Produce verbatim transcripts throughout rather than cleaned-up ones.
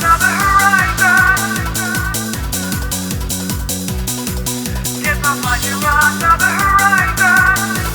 another horizon. Guess I'll find you another horizon.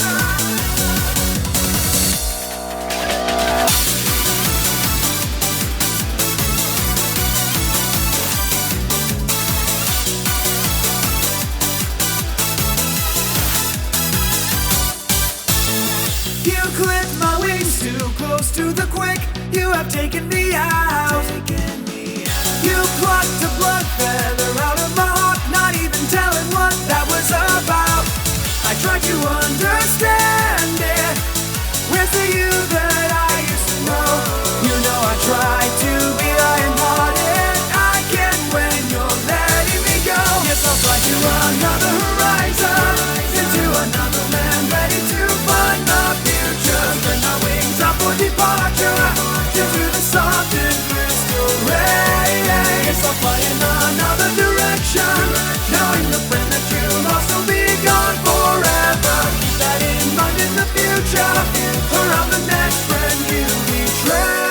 You clipped my wings too close to the quick. You have taken me out. You plucked a blood feather out of my heart, not even telling what that was about. I tried to understand it. Where's the you that I used to know? You know I tried to be iron-hearted. I can't when you're letting me go. Yes, I'll fly to another horizon, into another land, ready to find the future. Spread my wings up for departure, into the soft and crystal rays. Yes, I'll fly in another direction, knowing the friend that you lost will be gone forever. Keep that in mind in the future, around the next friend you betray.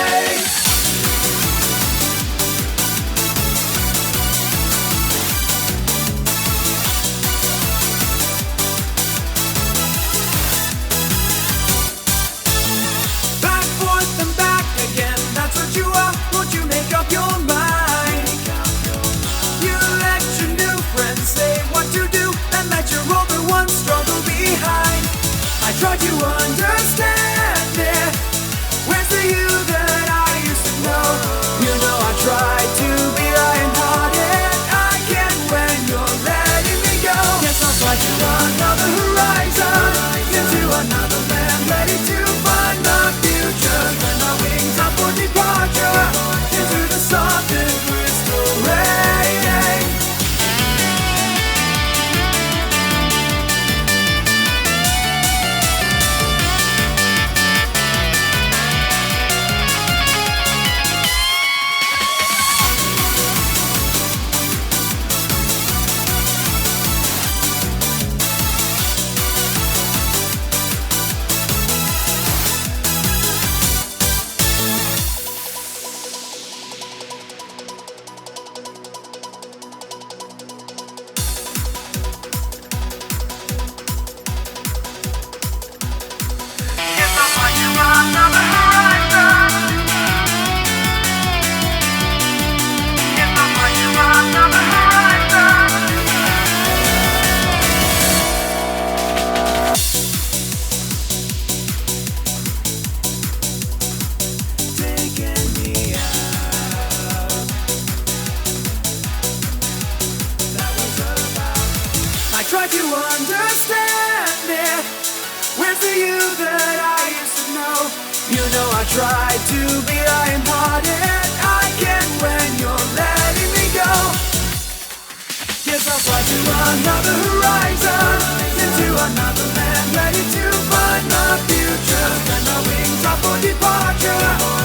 Back, forth, and back again, that's what you are. Won't you make up your mind? You let your new friends say what to do, and let your older ones struggle behind. I tried to understand it. Where's the you that I used to know? You know I tried to be iron-hearted. I can't when you're letting me go. Yes, I'll fly to another horizon, into another land, ready to find the future. Spread my wings up for departure, into the soft and crystal rays. Guess I'll find you another horizon. Guess I'll find you another horizon. Taking me out. That was about. I tried to understand it. Where's the you that I used to know? You know I tried to be iron-hearted. I can't when you're letting me go. Yes, I'll fly to another horizon, into another land, ready to find the future. Spread my wings up for departure,